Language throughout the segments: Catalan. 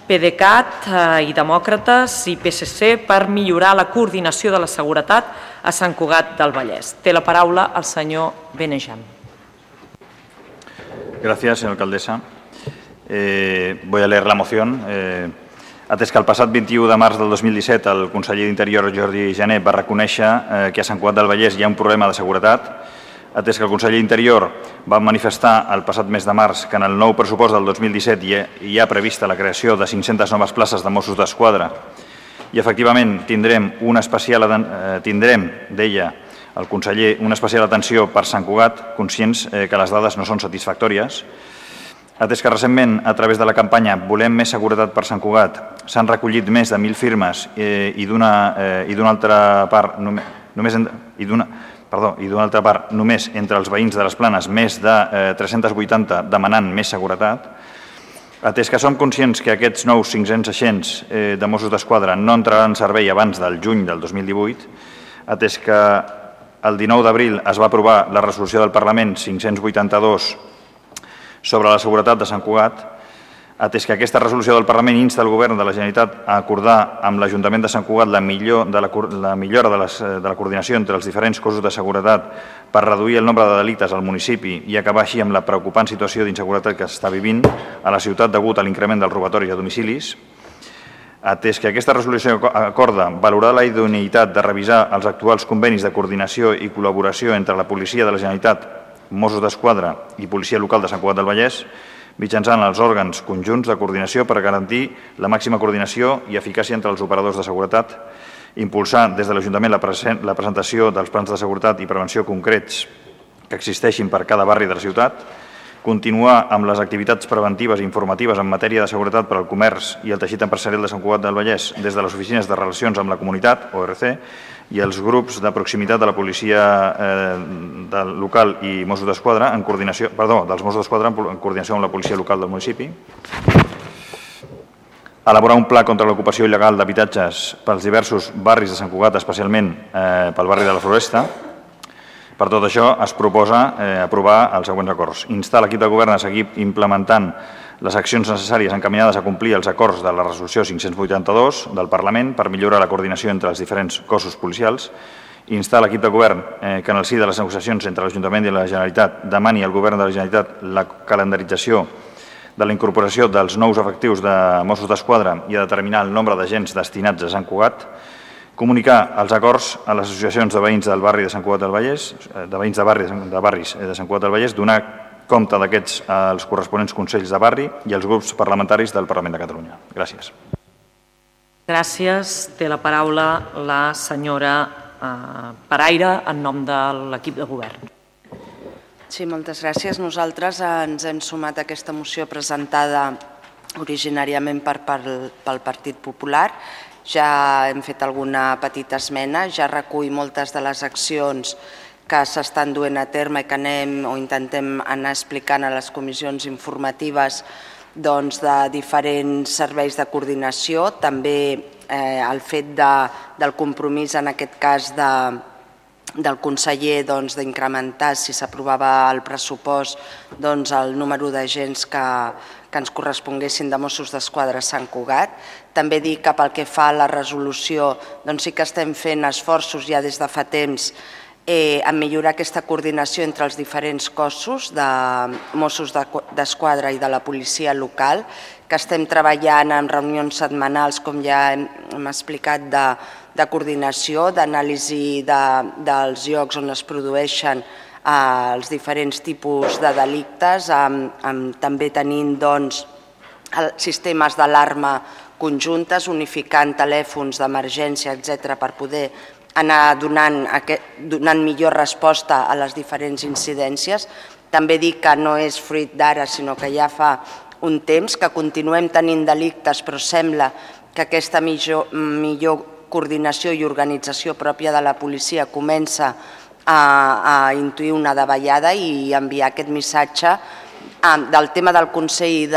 PDeCAT i Demòcrates i PSC per millorar la coordinació de la seguretat a Sant Cugat del Vallès. Té la paraula el senyor Benejan. Gracias, señora alcaldesa. Voy a leer la moción. Atès que el passat 21 de març del 2017 el conseller d'Interior, Jordi Jané, va reconèixer que a Sant Cugat del Vallès hi ha un problema de seguretat, atès que el conseller d'Interior va manifestar el passat mes de març que en el nou pressupost del 2017 hi ha prevista la creació de 500 noves places de Mossos d'Esquadra i efectivament tindrem, deia el conseller, una especial atenció per Sant Cugat, conscients que les dades no són satisfactòries. Atès que recentment, a través de la campanya Volem més seguretat per Sant Cugat, s'han recollit més de 1.000 firmes i d'una altra part, només entre els veïns de les Planes, més de 380 demanant més seguretat, atès que som conscients que aquests nous 500 agents de Mossos d'Esquadra no entraran en servei abans del juny del 2018, atès que el 19 d'abril es va aprovar la resolució del Parlament 582 sobre la seguretat de Sant Cugat, atès que aquesta resolució del Parlament insta el Govern de la Generalitat a acordar amb l'Ajuntament de Sant Cugat la millora de la coordinació entre els diferents cossos de seguretat per reduir el nombre de delictes al municipi i acabar així amb la preocupant situació d'inseguretat que s'està vivint a la ciutat degut a l'increment dels robatoris a domicilis, atès que aquesta resolució acorda valorar la idoneïtat de revisar els actuals convenis de coordinació i col·laboració entre la Policia de la Generalitat, Mossos d'Esquadra i Policia Local de Sant Cugat del Vallès, mitjançant els òrgans conjunts de coordinació per garantir la màxima coordinació i eficàcia entre els operadors de seguretat, impulsar des de l'Ajuntament la presentació dels plans de seguretat i prevenció concrets que existeixin per cada barri de la ciutat, continuar amb les activitats preventives i informatives en matèria de seguretat per al comerç i el teixit empresarial de Sant Cugat del Vallès des de les oficines de relacions amb la comunitat, ORC, i els grups de proximitat de la policia local i Mossos d'Esquadra dels Mossos d'Esquadra en coordinació amb la policia local del municipi. Elaborar un pla contra l'ocupació il·legal d'habitatges pels diversos barris de Sant Cugat, especialment pel barri de la Floresta. Per tot això, es proposa aprovar els següents acords. Instar l'equip de govern a seguir implementant les accions necessàries encaminades a complir els acords de la resolució 582 del Parlament per millorar la coordinació entre els diferents cossos policials. Instar l'equip de govern que en el si de les negociacions entre l'Ajuntament i la Generalitat demani al Govern de la Generalitat la calendarització de la incorporació dels nous efectius de Mossos d'Esquadra i a determinar el nombre d'agents destinats a Sant Cugat. Comunicar els acords a les associacions de veïns del barri de Sant Cugat del Vallès, de veïns de barris de Sant Cugat del Vallès, donar compte d'aquests als corresponents consells de barri i als grups parlamentaris del Parlament de Catalunya. Gràcies. Gràcies. Té la paraula la senyora Paraire en nom de l'equip de govern. Sí, moltes gràcies. Nosaltres ens hem sumat a aquesta moció presentada originàriament pel Partit Popular. Ja hem fet alguna petita esmena, ja recull moltes de les accions que s'estan duent a terme i que anem o intentem anar explicant a les comissions informatives de diferents serveis de coordinació. També el fet del compromís, en aquest cas del conseller, d'incrementar, si s'aprovava el pressupost, el número d'agents que ens corresponguessin de Mossos d'Esquadra a Sant Cugat. També dir que pel que fa a la resolució sí que estem fent esforços ja des de fa temps en millorar aquesta coordinació entre els diferents cossos de Mossos d'Esquadra i de la policia local, que estem treballant en reunions setmanals, com ja hem explicat, de coordinació, d'anàlisi dels llocs on es produeixen els diferents tipus de delictes, també tenint sistemes d'alarma conjuntes, unificant telèfons d'emergència, etc., per poder anar donant millor resposta a les diferents incidències. També dic que no és fruit d'ara, sinó que ja fa un temps que continuem tenint delictes, però sembla que aquesta millor coordinació i organització pròpia de la policia comença a intuir una davallada i enviar aquest missatge del tema del Consell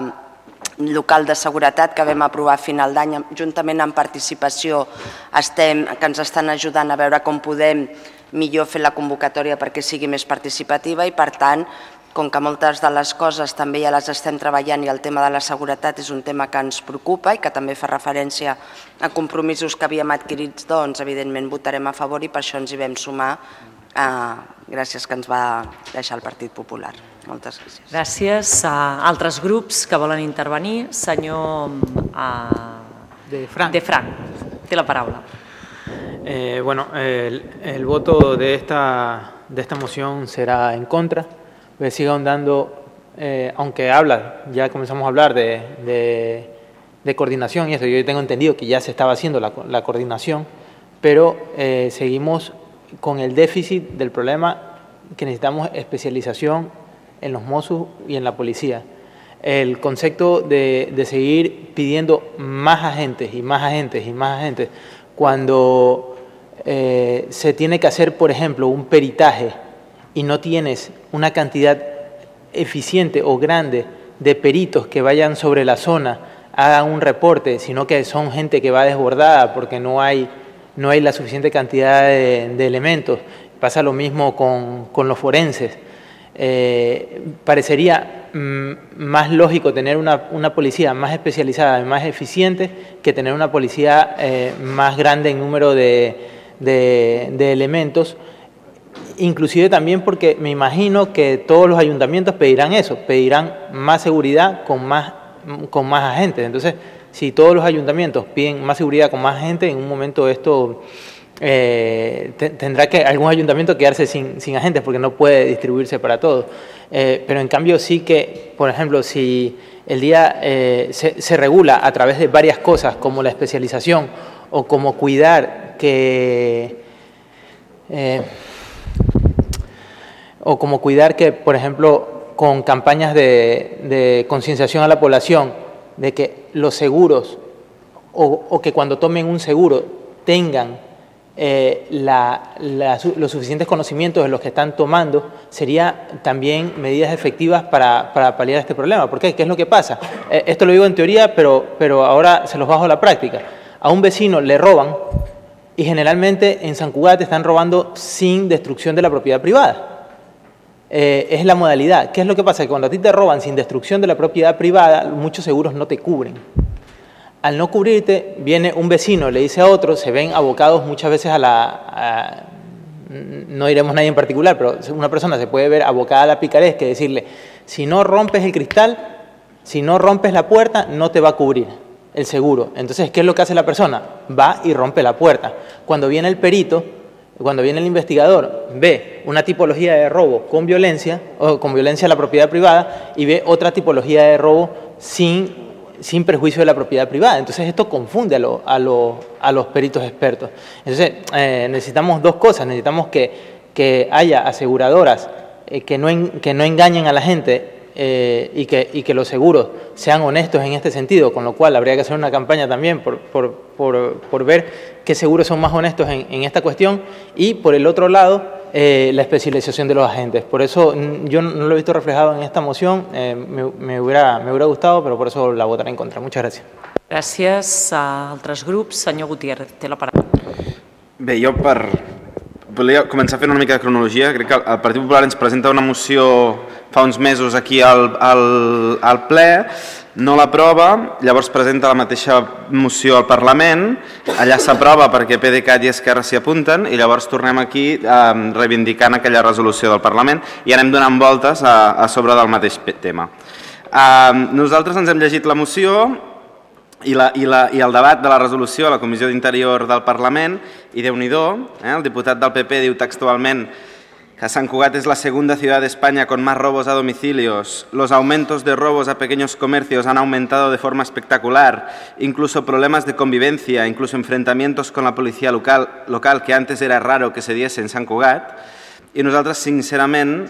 Local de Seguretat que vam aprovar a final d'any, juntament amb participació, que ens estan ajudant a veure com podem millor fer la convocatòria perquè sigui més participativa i, per tant, com que moltes de les coses també ja les estem treballant i el tema de la seguretat és un tema que ens preocupa i que també fa referència a compromisos que havíem adquirits, doncs evidentment votarem a favor i per això ens hi vam sumar, gràcies que ens va deixar el Partit Popular. Moltes gràcies. Gràcies. Altres grups que volen intervenir? Senyor De Frank. Té la paraula. Bueno, el voto de esta moción será en contra. Sigue ahondando, aunque ya comenzamos a hablar de coordinación y eso, yo tengo entendido que ya se estaba haciendo la coordinación, pero seguimos con el déficit del problema que necesitamos especialización en los Mossos y en la policía. El concepto de seguir pidiendo más agentes y más agentes y más agentes, cuando se tiene que hacer, por ejemplo, un peritaje y no tienes una cantidad eficiente o grande de peritos que vayan sobre la zona, hagan un reporte, sino que son gente que va desbordada porque no hay la suficiente cantidad de elementos. Pasa lo mismo con los forenses. Parecería más lógico tener una policía más especializada y más eficiente que tener una policía más grande en número de elementos, inclusive también porque me imagino que todos los ayuntamientos pedirán eso, pedirán más seguridad con más agentes. Entonces, si todos los ayuntamientos piden más seguridad con más gente, en un momento esto tendrá que algún ayuntamiento quedarse sin agentes porque no puede distribuirse para todos. Pero en cambio sí que, por ejemplo, si el día se regula a través de varias cosas como la especialización o como cuidar que por ejemplo, con campañas de concienciación a la población de que los seguros o que cuando tomen un seguro tengan los suficientes conocimientos de los que están tomando, sería también medidas efectivas para paliar este problema. ¿Por qué? ¿Qué es lo que pasa? Esto lo digo en teoría, pero ahora se los bajo a la práctica. A un vecino le roban y generalmente en San Cugat están robando sin destrucción de la propiedad privada. Es la modalidad. ¿Qué es lo que pasa? Que cuando a ti te roban sin destrucción de la propiedad privada, muchos seguros no te cubren. Al no cubrirte, viene un vecino, le dice a otro, se ven abocados muchas veces no diremos nadie en particular, pero una persona se puede ver abocada a la picaresca, que decirle, si no rompes el cristal, si no rompes la puerta, no te va a cubrir el seguro. Entonces, ¿qué es lo que hace la persona? Va y rompe la puerta. Cuando viene el perito, cuando viene el investigador, ve una tipología de robo con violencia a la propiedad privada y ve otra tipología de robo sin perjuicio de la propiedad privada. Entonces esto confunde a los peritos expertos. Entonces necesitamos dos cosas. Necesitamos que haya aseguradoras que no engañen a la gente y que los seguros sean honestos en este sentido, con lo cual habría que hacer una campaña también por ver qué seguros son más honestos en esta cuestión, y por el otro lado la especialización de los agentes. Por eso yo no lo he visto reflejado en esta moción, me hubiera gustado, però per això la votaré en contra. Muchas gracias. Gràcies a altres grups. Senyor Gutiérrez, té la paraula. Bé, jo volia començar fent una mica de cronologia. Crec que el Partit Popular ens presenta una moció fa uns mesos aquí al ple, no l'aprova, llavors presenta la mateixa moció al Parlament, allà s'aprova perquè PDeCAT i Esquerra s'hi apunten i llavors tornem aquí reivindicant aquella resolució del Parlament i anem donant voltes a sobre del mateix tema. Nosaltres ens hem llegit la moció i el debat de la resolució a la Comissió d'Interior del Parlament i Déu-n'hi-do, el diputat del PP diu textualment que San Cugat es la segunda ciudad de España con más robos a domicilios. Los aumentos de robos a pequeños comercios han aumentado de forma espectacular. Incluso problemas de convivencia, incluso enfrentamientos con la policía local que antes era raro que se diese en San Cugat. I nosaltres, sincerament,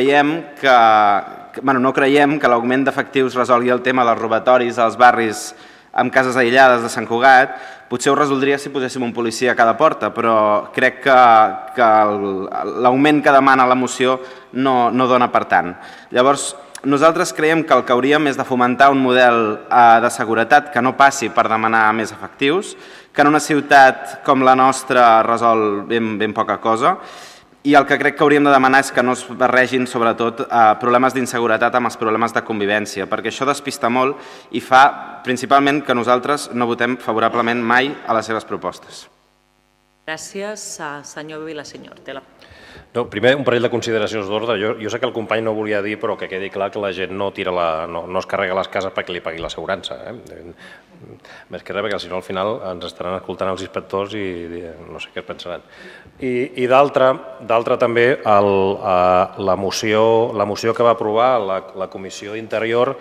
no creiem que l'augment d'efectius resolgui el tema dels robatoris als barris amb cases aïllades de Sant Cugat. Potser ho resoldria si poséssim un policia a cada porta, però crec que l'augment que demana la moció no dona per tant. Llavors, nosaltres creiem que el que hauríem és de fomentar un model de seguretat que no passi per demanar més efectius, que en una ciutat com la nostra resol ben poca cosa, I el que crec que hauríem de demanar és que no es barregin sobretot problemes d'inseguretat amb els problemes de convivència, perquè això despista molt i fa principalment que nosaltres no votem favorablement mai a les seves propostes. Gràcies, senyor Vilasenyor. No, primer, un parell de consideracions d'ordre. Jo sé que el company no volia dir, però que quedi clar que la gent no es carrega les cases perquè li pagui l'assegurança. Més que res, perquè si no al final ens estaran escoltant els inspectors i no sé què es pensaran. I d'altra també, la moció que va aprovar la Comissió d'Interior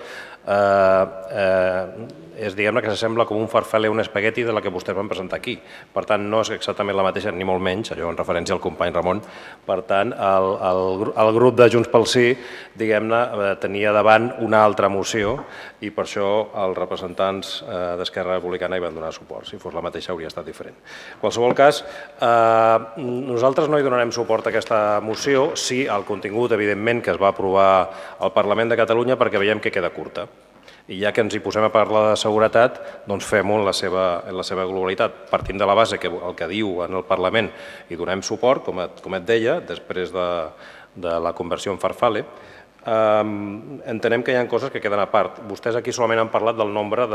és, diguem-ne, que s'assembla com un farfalle, un espagueti de la que vostès van presentar aquí. Per tant, no és exactament la mateixa, ni molt menys, allò en referència al company Ramon. Per tant, el grup de Junts pel Sí, diguem-ne, tenia davant una altra moció i per això els representants d'Esquerra Republicana hi van donar suport. Si fos la mateixa hauria estat diferent. En qualsevol cas, nosaltres no hi donarem suport a aquesta moció, sí al contingut, evidentment, que es va aprovar al Parlament de Catalunya, perquè veiem que queda curta. I ja que ens hi posem a parlar de seguretat, doncs fem-ho en la seva globalitat. Partim de la base que el que diu en el Parlament hi donem suport, com et deia, després de la conversió en farfalle. Entenem que hi ha coses que queden a part. Vostès aquí solament han parlat del nombre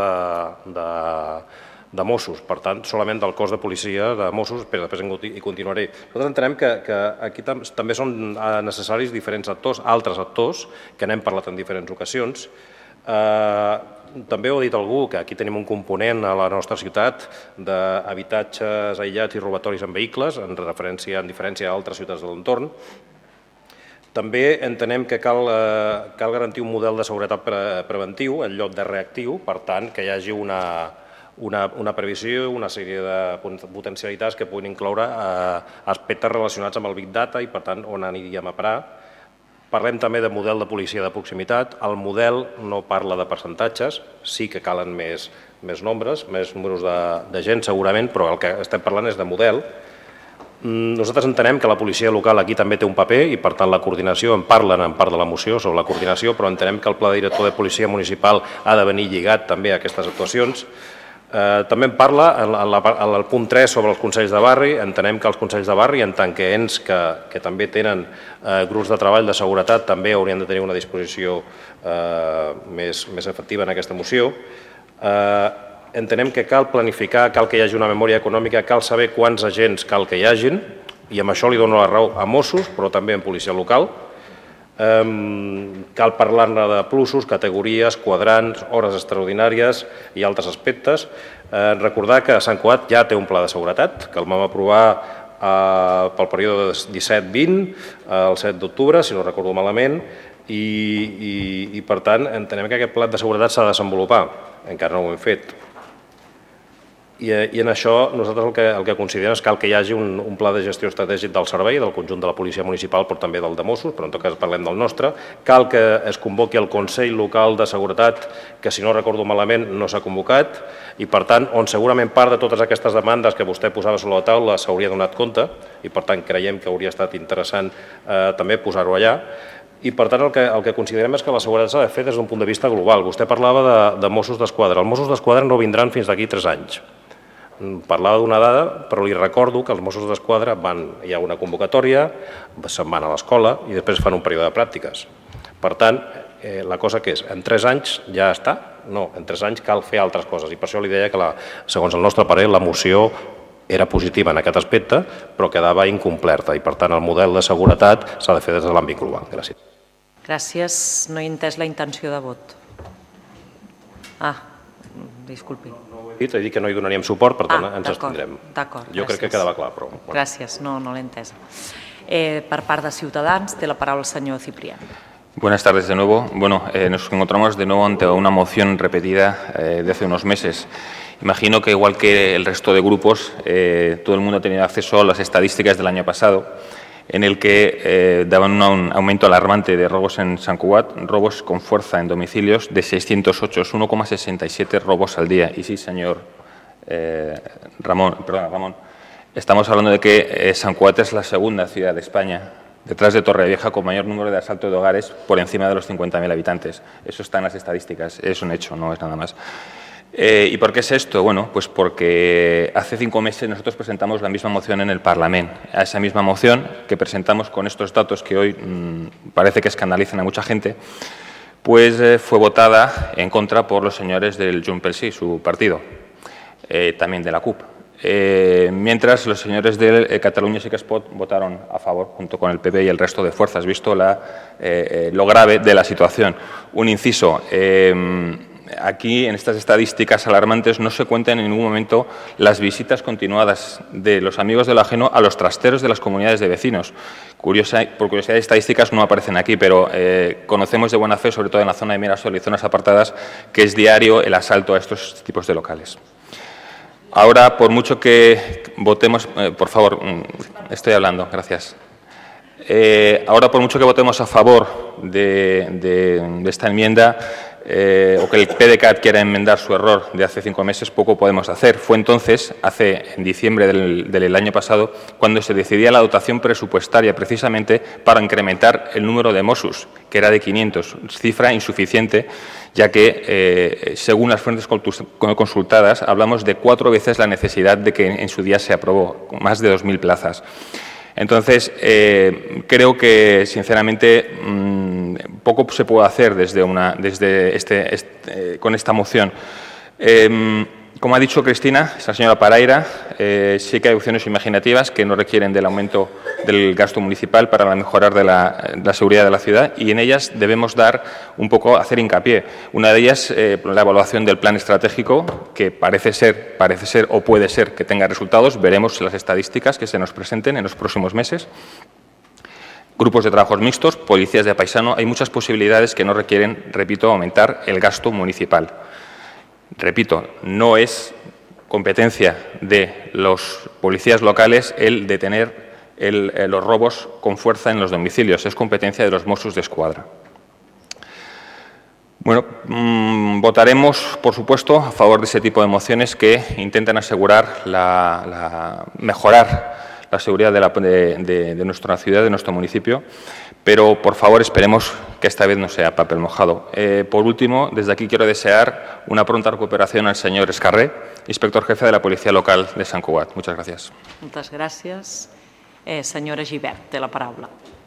de Mossos, per tant, solament del cos de policia de Mossos, però després hi continuaré. Nosaltres entenem que aquí també són necessaris diferents actors, altres actors, que n'hem parlat en diferents ocasions. També ho ha dit algú, que aquí tenim un component a la nostra ciutat d'habitatges aïllats i robatoris en vehicles, en diferència a altres ciutats de l'entorn. També entenem que cal garantir un model de seguretat preventiu en lloc de reactiu, per tant, que hi hagi una previsió, una sèrie de potencialitats que puguin incloure aspectes relacionats amb el Big Data i, per tant, on aniríem a parar. Parlem també de model de policia de proximitat. El model no parla de percentatges, sí que calen més nombres, més números de gent segurament, però el que estem parlant és de model. Nosaltres entenem que la policia local aquí també té un paper i per tant la coordinació, en parlen en part de la moció sobre la coordinació, però entenem que el pla director de policia municipal ha de venir lligat també a aquestes actuacions. També en parla al punt 3 sobre els consells de barri. Entenem que els consells de barri, en tant que ens que també tenen grups de treball de seguretat, també haurien de tenir una disposició més efectiva en aquesta moció. Entenem que cal planificar, cal que hi hagi una memòria econòmica, cal saber quants agents cal que hi hagin, i amb això li dono la raó a Mossos, però també en policia local. Cal parlar-ne de plusos, categories, quadrants, hores extraordinàries i altres aspectes. Recordar que Sant Cugat ja té un pla de seguretat, que el vam aprovar pel període 17-20, el 7 d'octubre, si no recordo malament, i per tant entenem que aquest pla de seguretat s'ha de desenvolupar, encara no ho hem fet. I en això nosaltres el que considerem és que cal que hi hagi un pla de gestió estratègic del servei, del conjunt de la policia municipal, però també del de Mossos, però en tot cas parlem del nostre. Cal que es convoqui el Consell Local de Seguretat, que si no recordo malament no s'ha convocat, i per tant, on segurament part de totes aquestes demandes que vostè posava sobre la taula s'hauria donat compte, i per tant creiem que hauria estat interessant també posar-ho allà. I per tant el que considerem és que la seguretat s'ha de fer des d'un punt de vista global. Vostè parlava de Mossos d'Esquadra. Els Mossos d'Esquadra no vindran fins d'aquí 3 anys. Parlava d'una dada, però li recordo que els Mossos d'Esquadra hi ha una convocatòria, se'n van a l'escola i després fan un període de pràctiques. Per tant, la cosa que és, en 3 anys ja està? No, en 3 anys cal fer altres coses i per això li deia que, segons el nostre parer, la moció era positiva en aquest aspecte, però quedava incomplerta i per tant el model de seguretat s'ha de fer des de l'àmbit global. Gràcies. Gràcies. No he entès la intenció de vot. Disculpi. He dit que no hi donaríem suport, per tant ens abstindrem. D'acord, jo crec que quedava clar, però... Gràcies, no l'he entesa. Per part de Ciutadans, té la paraula el senyor Ciprián. Buenas tardes de nuevo. Bueno, nos encontramos de nuevo ante una moción repetida de hace unos meses. Imagino que igual que el resto de grupos, todo el mundo ha tenido acceso a las estadísticas del año pasado, en el que daban un aumento alarmante de robos en Sant Cugat, robos con fuerza en domicilios de 608, 1,67 robos al día. Y sí, señor Ramón, estamos hablando de que Sant Cugat es la segunda ciudad de España, detrás de Torrevieja, con mayor número de asaltos de hogares por encima de los 50.000 habitantes. Eso está en las estadísticas, es un hecho, no es nada más. ¿Y por qué es esto? Bueno, pues porque hace 5 meses nosotros presentamos la misma moción en el Parlamento. A esa misma moción que presentamos con estos datos que hoy parece que escandalizan a mucha gente, pues fue votada en contra por los señores del Junts pel Sí, su partido, también de la CUP. Mientras los señores de Catalunya Sí que es Pot votaron a favor, junto con el PP y el resto de fuerzas, visto lo grave de la situación. Un inciso. Aquí, en estas estadísticas alarmantes, no se cuentan en ningún momento las visitas continuadas de los amigos de lo ajeno a los trasteros de las comunidades de vecinos. Por curiosidad, estadísticas no aparecen aquí, pero conocemos de buena fe, sobre todo en la zona de Mirasol y zonas apartadas, que es diario el asalto a estos tipos de locales. Ahora, por mucho que votemos... por favor, estoy hablando, gracias. Ahora, por mucho que votemos a favor de esta enmienda, o que el PDeCAT quiera enmendar su error de hace 5 meses, poco podemos hacer. Fue entonces, en diciembre del año pasado, cuando se decidía la dotación presupuestaria precisamente para incrementar el número de Mossos, que era de 500, cifra insuficiente, ya que, según las fuentes consultadas, hablamos de 4 veces la necesidad de que en su día se aprobó, más de 2.000 plazas. Entonces, creo que, sinceramente, poco se puede hacer con esta moción. Como ha dicho Cristina, esta señora Paraire, sí que hay opciones imaginativas que no requieren del aumento del gasto municipal para mejorar la seguridad de la ciudad, y en ellas debemos hacer hincapié. Una de ellas, la evaluación del plan estratégico, que parece ser o puede ser que tenga resultados. Veremos las estadísticas que se nos presenten en los próximos meses. Grupos de trabajos mixtos, policías de paisano. Hay muchas posibilidades que no requieren, repito, aumentar el gasto municipal. Repito, no es competencia de los policías locales el detener los robos con fuerza en los domicilios, es competencia de los Mossos d'Esquadra. Bueno, votaremos, por supuesto, a favor de ese tipo de mociones que intentan asegurar mejorar la seguridad de nuestra ciudad, de nuestro municipio, pero por favor esperemos que esta vez no sea papel mojado. Por último, desde aquí quiero desear una pronta recuperación al señor Escarré, inspector jefe de la Policía Local de Sant Cugat. Muchas gracias. Moltes gràcies. Senyora Gibert, té la paraula.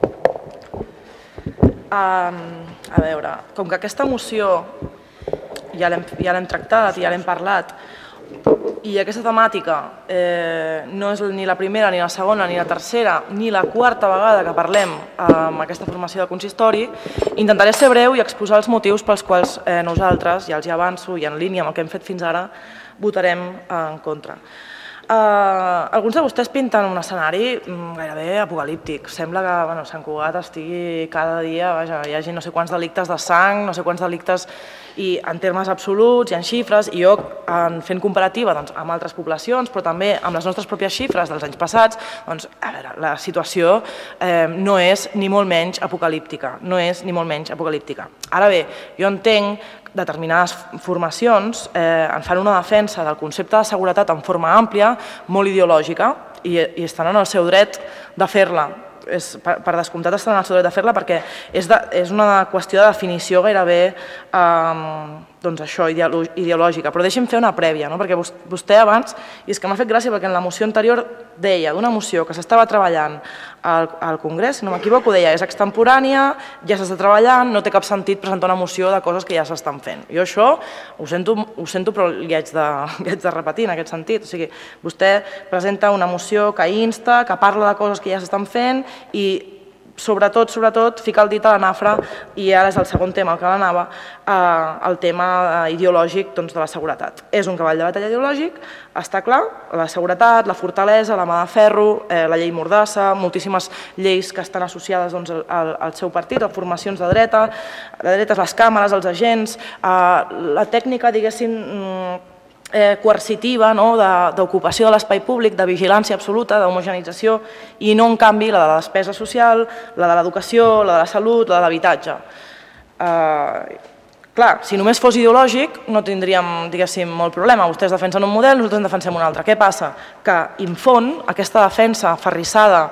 A veure, com que aquesta moció ja l'hem tractat, ja l'hem parlat, i aquesta temàtica no és ni la primera, ni la segona, ni la tercera, ni la quarta vegada que parlem amb aquesta formació de consistori, intentaré ser breu i exposar els motius pels quals nosaltres, ja els hi avanço i en línia amb el que hem fet fins ara, votarem en contra. Alguns de vostès pinten un escenari gairebé apocalíptic. Sembla que Sant Cugat estigui cada dia, hi hagi no sé quants delictes de sang, no sé quants delictes, i en termes absoluts i en xifres, i jo fent comparativa amb altres poblacions, però també amb les nostres pròpies xifres dels anys passats, doncs, a veure, la situació no és ni molt menys apocalíptica, no és ni molt menys apocalíptica. Ara bé, jo entenc determinades formacions en fan una defensa del concepte de seguretat en forma àmplia, molt ideològica, i estan en el seu dret de fer-la. Per descomptat estan en el seu dret de fer-la perquè és una qüestió de definició gairebé ideològica. Però deixi'm fer una prèvia, perquè vostè abans, i és que m'ha fet gràcia perquè en la moció anterior deia d'una moció que s'estava treballant al Congrés, si no m'equivoco, deia és extemporània, ja s'està treballant, no té cap sentit presentar una moció de coses que ja s'estan fent. Jo això ho sento, però li haig de repetir en aquest sentit. O sigui, vostè presenta una moció que insta, que parla de coses que ja s'estan fent i sobretot, fica el dit a la nafra, i ara és el segon tema al que l'anava, el tema ideològic de la seguretat. És un cavall de batalla ideològic, està clar, la seguretat, la fortalesa, la mà de ferro, la llei Mordassa, moltíssimes lleis que estan associades al seu partit, a formacions de dretes, les càmeres, els agents, la tècnica, diguéssim, coercitiva, d'ocupació de l'espai públic, de vigilància absoluta, d'homogeneïtzació, i no, en canvi, la de la despesa social, la de l'educació, la de la salut, la de l'habitatge. Clar, si només fos ideològic no tindríem, diguéssim, molt problema. Vostès defensen un model, nosaltres en defensem un altre. Què passa? Que infon aquesta defensa aferrissada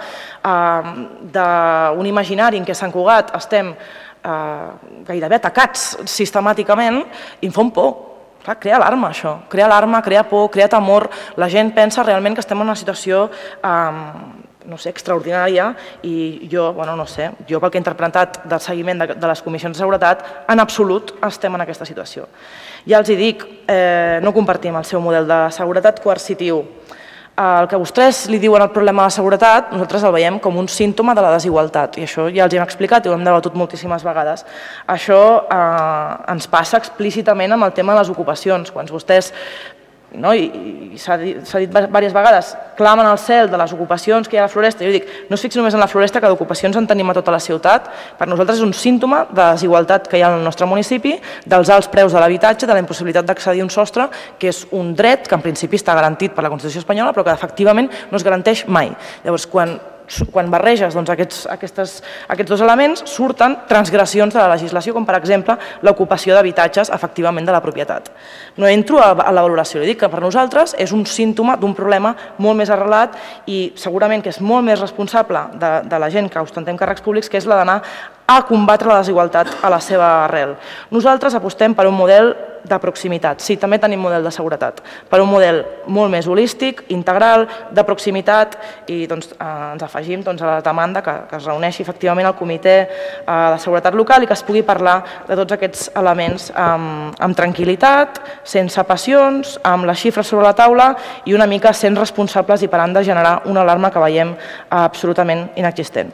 d'un imaginari en què a Sant Cugat estem gairebé atacats sistemàticament, infon por. Clar, crea alarma, això. Crea alarma, crea por, crea temor. La gent pensa realment que estem en una situació no sé, extraordinària i jo, bueno, no sé, jo pel que he interpretat del seguiment de les comissions de seguretat, en absolut estem en aquesta situació. Ja els hi dic, no compartim el seu model de seguretat coercitiu. El que vostès li diuen el problema de la seguretat, nosaltres el veiem com un símptoma de la desigualtat i això ja els hem explicat i ho hem debatut moltíssimes vegades. Això ens passa explícitament amb el tema de les ocupacions. Quan vostès, i s'ha dit diverses vegades, clamen al cel de les ocupacions que hi ha a la Floresta, jo dic, no es fixi només en la Floresta, que d'ocupacions en tenim a tota la ciutat, per nosaltres és un símptoma de desigualtat que hi ha en el nostre municipi, dels alts preus de l'habitatge, de la impossibilitat d'accedir a un sostre, que és un dret que en principi està garantit per la Constitució espanyola, però que efectivament no es garanteix mai. Llavors, quan barreges aquests dos elements, surten transgressions de la legislació, com per exemple l'ocupació d'habitatges efectivament de la propietat. No entro a la valoració, li dic que per nosaltres és un símptoma d'un problema molt més arrelat i segurament que és molt més responsable de la gent que ostentem càrrecs públics, que és la d'anar a combatre la desigualtat a la seva arrel. Nosaltres apostem per un model de proximitat. Sí, també tenim model de seguretat, per un model molt més holístic, integral, de proximitat i ens afegim a la demanda que es reuneixi efectivament el comitè de seguretat local i que es pugui parlar de tots aquests elements amb tranquil·litat, sense passions, amb les xifres sobre la taula i una mica sent responsables i parant de generar una alarma que veiem absolutament inexistent.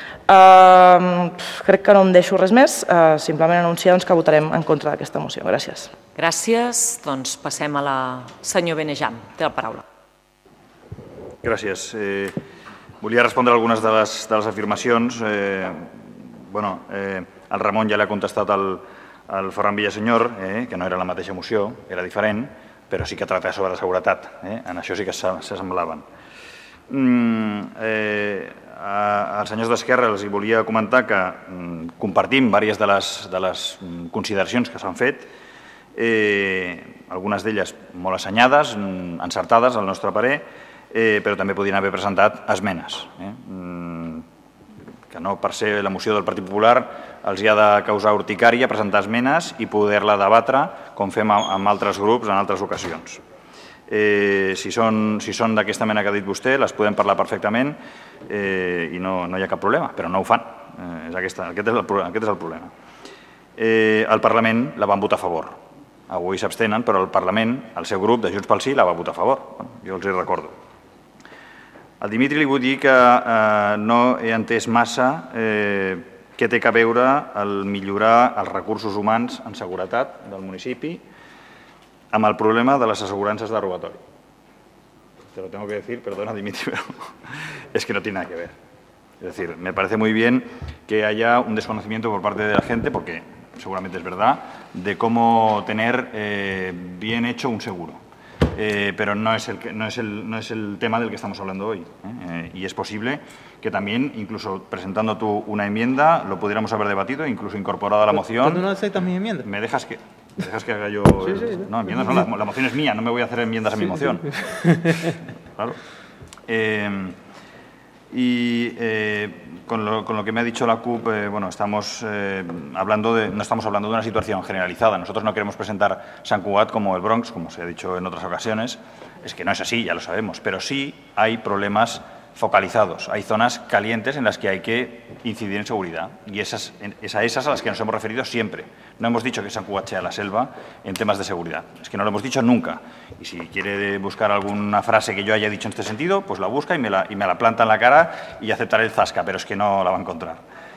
Crec que no em deixo res més, simplement anunciar que votarem en contra d'aquesta moció. Gràcies. Gràcies. Doncs passem a la senyor Benejam. Té la paraula. Gràcies. Volia respondre a algunes de les afirmacions. El Ramon ja l'ha contestat al Ferran Villasenyor, que no era la mateixa moció, era diferent, però sí que tractava sobre la seguretat. En això sí que s'assemblaven. Als senyors d'Esquerra els volia comentar que compartim diverses de les consideracions que s'han fet, algunes d'elles molt assenyades, encertades al nostre parer, però també podien haver presentat esmenes. Que no per ser la moció del Partit Popular els ha de causar urticària presentar esmenes i poder-la debatre com fem amb altres grups en altres ocasions. Si són d'aquesta mena que ha dit vostè, les podem parlar perfectament i no hi ha cap problema, però no ho fan. Aquest és el problema. El Parlament la van votar a favor. Avui s'abstenen, però el Parlament, el seu grup de Junts pel Sí, la va votar a favor. Jo els hi recordo. Al Dimitri li vull dir que no he entès massa què té a veure el millorar els recursos humans en seguretat del municipi amb el problema de les assegurances de robatori. Te lo tengo que decir, perdona Dimitri, pero es que no tiene nada que ver. Es decir, me parece muy bien que haya un desconocimiento por parte de la gente, porque seguramente es verdad, de cómo tener bien hecho un seguro. Pero no es el tema del que estamos hablando hoy. Y es posible que también, incluso presentando tú una enmienda, lo pudiéramos haber debatido, incluso incorporado a la moción. ¿Cuándo no aceptas mi enmienda? ¿Me dejas que haga yo? Sí. No, enmiendas no, la moción es mía, no me voy a hacer enmiendas a mi moción. Claro. Con lo que me ha dicho la CUP, no estamos hablando de una situación generalizada. Nosotros no queremos presentar Sant Cugat como el Bronx, como se ha dicho en otras ocasiones. Es que no es así, ya lo sabemos, pero sí hay problemas focalizados. Hay zonas calientes en las que hay que incidir en seguridad y es a esas a las que nos hemos referido siempre. No hemos dicho que Sant Cugat sea la selva en temas de seguridad. Es que no lo hemos dicho nunca. Y si quiere buscar alguna frase que yo haya dicho en este sentido, pues la busca y me la planta en la cara y aceptaré el zasca, pero es que no la va a encontrar.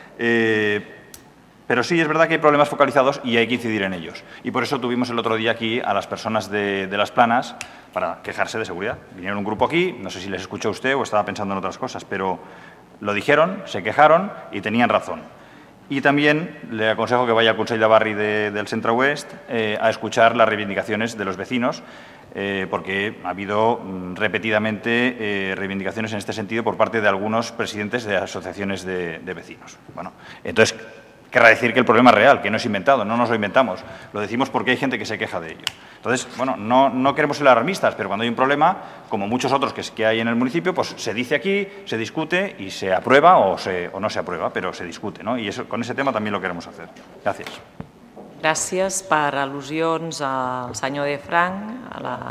Pero sí, es verdad que hay problemas focalizados y hay que incidir en ellos. Y por eso tuvimos el otro día aquí a las personas de Las Planas para quejarse de seguridad. Vinieron un grupo aquí, no sé si les escuchó usted o estaba pensando en otras cosas, pero lo dijeron, se quejaron y tenían razón. Y también le aconsejo que vaya al Consell de Barri del Centre Oest a escuchar las reivindicaciones de los vecinos, porque ha habido repetidamente reivindicaciones en este sentido por parte de algunos presidentes de asociaciones de vecinos. Bueno, entonces querrá decir que el problema es real, que no es inventado, no nos lo inventamos. Lo decimos porque hay gente que se queja de ello. Entonces, bueno, no queremos ser alarmistas, pero cuando hay un problema, como muchos otros que hay en el municipio, pues se dice aquí, se discute y se aprueba o no se aprueba, pero se discute, ¿no? Y con ese tema también lo queremos hacer. Gracias. Gràcies. Per al·lusions al senyor de Frank, a la...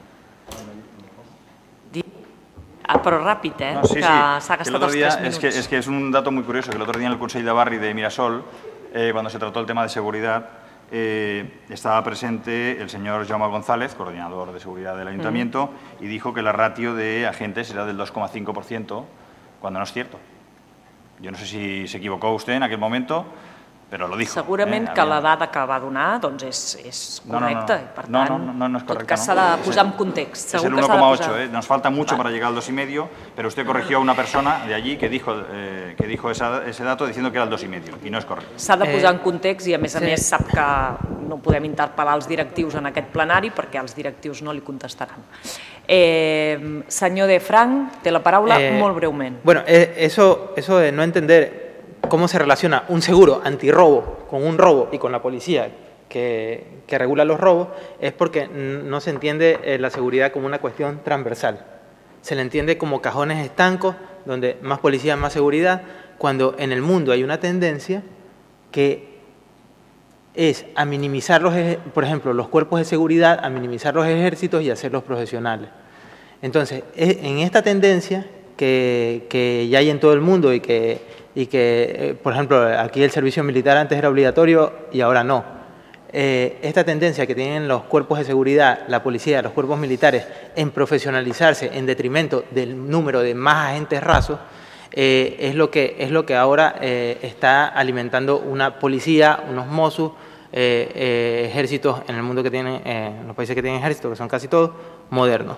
Pero rápido, ¿eh? No, sí, que s'ha que el otro gastat día, els 3 minuts. es que es un dato muy curioso, que el otro día en el Consell de Barri de Mirasol, cuando se trató el tema de seguridad, estaba presente el señor Jaume González, coordinador de seguridad del Ayuntamiento, y dijo que la ratio de agentes era del 2,5%, cuando no es cierto. Yo no sé si se equivocó usted en aquel momento, pero lo dijo. Segurament que la dada que va donar és correcta. I per tant, no es correcta. tot que s'ha de posar en context. Es el 1,8, nos falta mucho para llegar al 2,5, pero usted corrigió a una persona de allí que dijo ese dato diciendo que era el 2,5 y no es correcto. S'ha de posar en context i, a més sap que no podem interpel·lar els directius en aquest plenari perquè els directius no li contestaran. Senyor de Frank, té la paraula molt breument. Bueno, eso de no entender cómo se relaciona un seguro antirrobo con un robo y con la policía que regula los robos es porque no se entiende la seguridad como una cuestión transversal. Se le entiende como cajones estancos, donde más policía, más seguridad, cuando en el mundo hay una tendencia que es a minimizar, por ejemplo, los cuerpos de seguridad, a minimizar los ejércitos y hacerlos profesionales. Entonces, en esta tendencia que ya hay en todo el mundo y que, por ejemplo, aquí el servicio militar antes era obligatorio y ahora no. Esta tendencia que tienen los cuerpos de seguridad, la policía, los cuerpos militares, en profesionalizarse en detrimento del número de más agentes rasos, es lo que ahora está alimentando una policía, unos Mossos, ejércitos en el mundo que tienen, los países que tienen ejércitos, que son casi todos, modernos.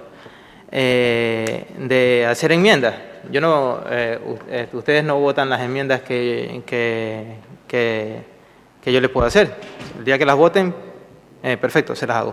De hacer enmiendas. Yo no, ustedes no votan las enmiendas que yo les puedo hacer. El día que las voten, perfecto, se las hago.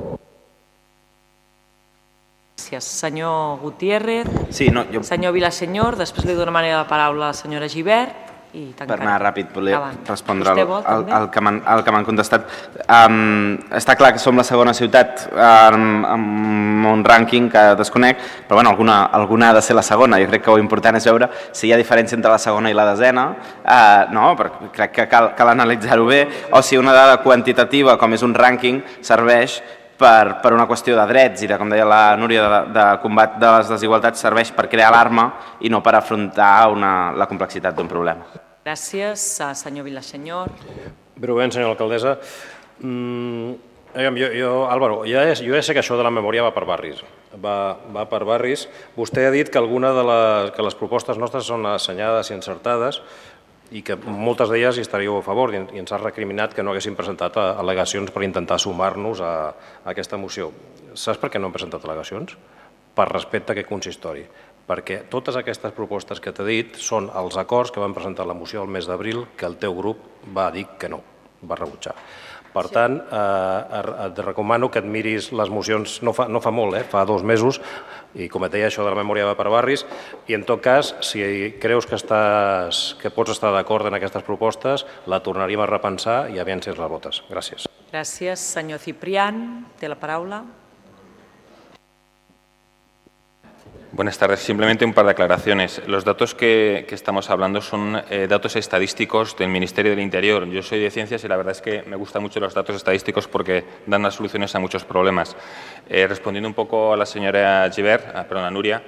Gràcies. Senyor Gutiérrez, sí, no, senyor Vilasenyor, després li dono la paraula a la senyora Gibert. Per anar ràpid, volia respondre al que m'han contestat. Està clar que som la segona ciutat amb un rànquing que desconec, però bueno, alguna ha de ser la segona. Jo crec que l'important és veure si hi ha diferència entre la segona i la desena, perquè crec que cal analitzar-ho bé, o si una dada quantitativa, com és un rànquing, serveix per una qüestió de drets i, com deia la Núria, de combat de les desigualtats, serveix per crear alarma i no per afrontar la complexitat d'un problema. Gràcies. Senyor Vilasenyor. Breument, senyora alcaldessa. Álvaro, jo ja sé que això de la memòria va per barris. Va per barris. Vostè ha dit que les propostes nostres són assenyades i encertades i que moltes d'elles hi estaríeu a favor i ens ha recriminat que no haguéssim presentat al·legacions per intentar sumar-nos a aquesta moció. Saps per què no hem presentat al·legacions? Per respecte a aquest consistori. Perquè totes aquestes propostes que t'he dit són els acords que van presentar la moció el mes d'abril que el teu grup va dir que no, va rebutjar. Per tant, et recomano que et miris les mocions, no fa molt, fa 2 mesos, i com et deia, això de la memòria va per barris, i en tot cas, si creus que pots estar d'acord en aquestes propostes, la tornaríem a repensar i aviam si ens la votes. Gràcies. Gràcies. Senyor Ciprián, té la paraula. Buenas tardes. Simplemente un par de aclaraciones. Los datos que estamos hablando son datos estadísticos del Ministerio del Interior. Yo soy de Ciencias y la verdad es que me gustan mucho los datos estadísticos porque dan las soluciones a muchos problemas. Respondiendo un poco a la señora Gibert, perdón, a Núria,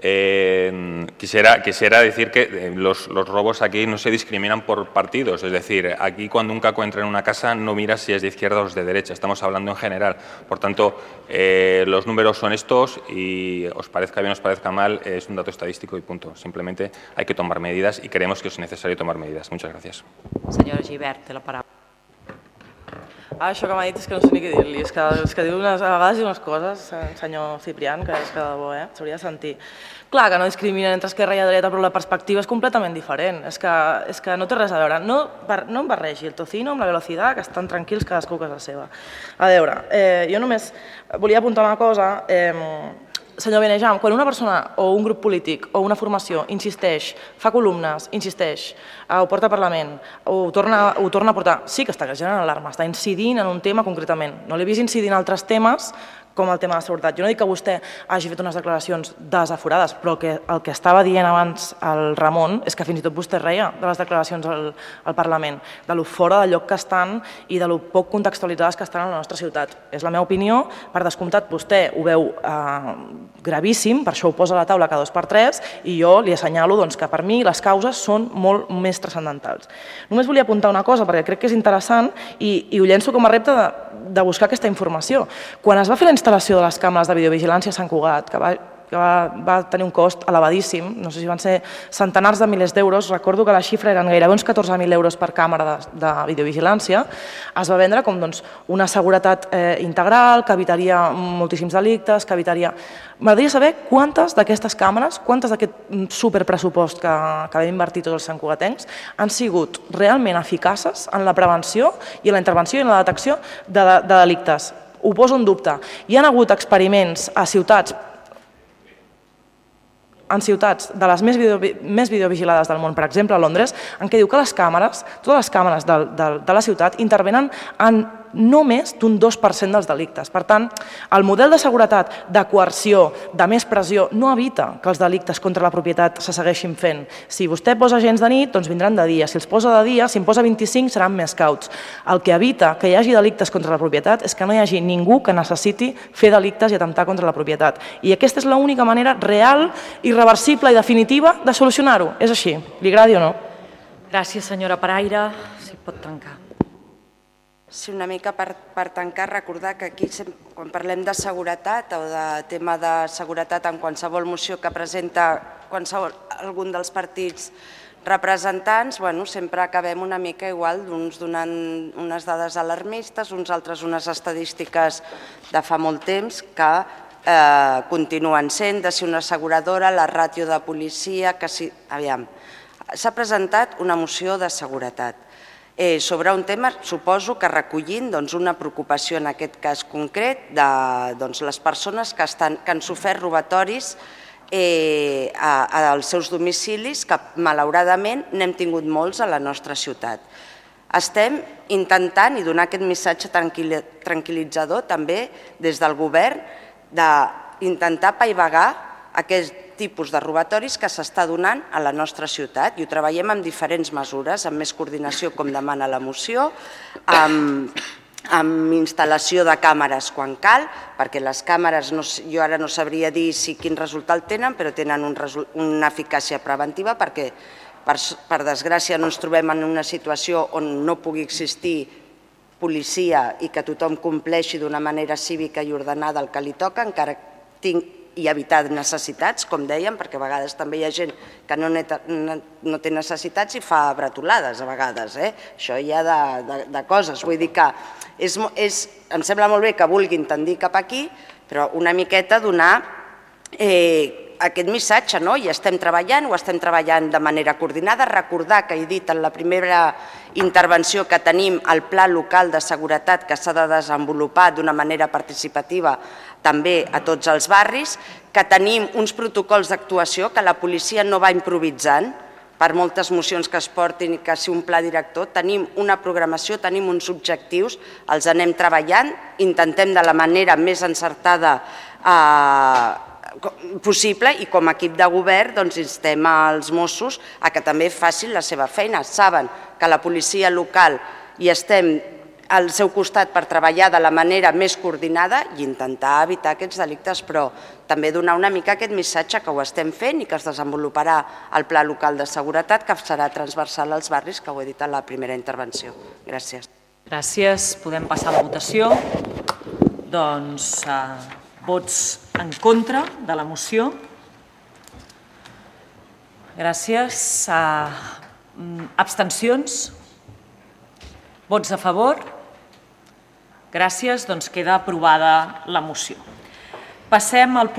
quisiera decir que los robos aquí no se discriminan por partidos. Es decir, aquí cuando un caco entra en una casa no mira si es de izquierda o es de derecha. Estamos hablando en general. Por tanto, los números son estos y os parezca bien o os parezca mal, es un dato estadístico y punto. Simplemente hay que tomar medidas y creemos que es necesario tomar medidas. Muchas gracias. Senyora Gibert, té la paraula. Això que m'ha dit és que no sé ni què dir-li. És que diu a vegades unes coses, senyor Ciprián, que és que de bo, s'hauria de sentir. Clar que no discriminen entre esquerra i dreta, però la perspectiva és completament diferent. És que no té res a veure. No em barregi el tocino amb la velocitat, que estan tranquils cadascú a casa seva. A veure, jo només volia apuntar una cosa. Senyor Benejam, quan una persona o un grup polític o una formació insisteix, fa columnes, insisteix, ho porta al Parlament, ho torna a portar, sí que està generant alarma, està incidint en un tema concretament. No l'he vist incidir en altres temes com el tema de seguretat. Jo no dic que vostè hagi fet unes declaracions desaforades, però el que estava dient abans el Ramon és que fins i tot vostè reia de les declaracions al Parlament, de lo fora de lloc que estan i de lo poc contextualitzades que estan a la nostra ciutat. És la meva opinió, per descomptat vostè ho veu gravíssim, per això ho posa a la taula cada 2x3 i jo li assenyalo que per mi les causes són molt més transcendentals. Només volia apuntar una cosa perquè crec que és interessant i ho llenço com a repte de buscar aquesta informació. Quan es va fer la instal·lació de les càmeres de videovigilància a Sant Cugat, que va tenir un cost elevadíssim, no sé si van ser centenars de milers d'euros, recordo que la xifra eren gairebé uns 14.000 euros per càmera de videovigilància, es va vendre com una seguretat integral, que evitaria moltíssims delictes, que evitaria... M'agradaria saber quantes d'aquestes càmeres, quantes d'aquest superpressupost que vam invertir tots els santcugatencs han sigut realment eficaces en la prevenció i en la intervenció i en la detecció de delictes. Ho poso en dubte. Hi ha hagut experiments a ciutats de les més videovigilades del món, per exemple a Londres, en què diu que les càmeres, totes les càmeres de la ciutat intervenen en no més d'un 2% dels delictes. Per tant, el model de seguretat, de coerció, de més pressió, no evita que els delictes contra la propietat se segueixin fent. Si vostè posa agents de nit, doncs vindran de dia. Si els posa de dia, si en posa 25, seran més cauts. El que evita que hi hagi delictes contra la propietat és que no hi hagi ningú que necessiti fer delictes i atemptar contra la propietat. I aquesta és l'única manera real, irreversible i definitiva de solucionar-ho. És així. Li agradi o no? Gràcies, senyora Paraire. Si pot tancar. Sí, una mica per tancar, recordar que aquí, quan parlem de seguretat o de tema de seguretat en qualsevol moció que presenta algun dels partits representants, sempre acabem una mica igual, uns donant unes dades alarmistes, uns altres unes estadístiques de fa molt temps que continuen sent, de ser una asseguradora, la ràtio de policia, que sí... Aviam, s'ha presentat una moció de seguretat sobre un tema, suposo que recollint una preocupació en aquest cas concret de les persones que han sofert robatoris als seus domicilis, que malauradament n'hem tingut molts a la nostra ciutat. Estem intentant i donar aquest missatge tranquil·litzador també des del govern d'intentar apaivagar aquest tipus de robatoris que s'està donant a la nostra ciutat i ho treballem amb diferents mesures, amb més coordinació com demana la moció, amb instal·lació de càmeres quan cal, perquè les càmeres jo ara no sabria dir quin resultat tenen, però tenen una eficàcia preventiva perquè per desgràcia no ens trobem en una situació on no pugui existir policia i que tothom compleixi d'una manera cívica i ordenada el que li toca, encara i evitar necessitats, com dèiem, perquè a vegades també hi ha gent que no té necessitats i fa bretolades a vegades. Això hi ha de coses. Vull dir que em sembla molt bé que vulguin tendir cap aquí, però una miqueta donar aquest missatge, i estem treballant, ho estem treballant de manera coordinada. Recordar que he dit en la primera intervenció que tenim el Pla Local de Seguretat que s'ha de desenvolupar d'una manera participativa també a tots els barris, que tenim uns protocols d'actuació que la policia no va improvisant per moltes mocions que es portin i que sigui un pla director. Tenim una programació, tenim uns objectius, els anem treballant, intentem de la manera més encertada possible i com a equip de govern instem els Mossos a que també facin la seva feina. Saben que la policia local hi estem al seu costat per treballar de la manera més coordinada i intentar evitar aquests delictes, però també donar una mica aquest missatge que ho estem fent i que es desenvoluparà el Pla Local de Seguretat, que serà transversal als barris, que ho he dit en la primera intervenció. Gràcies. Gràcies. Podem passar a la votació. Doncs vots en contra de la moció. Gràcies. Abstencions? Vots a favor? Gràcies. Doncs queda aprovada la moció. Passem al punt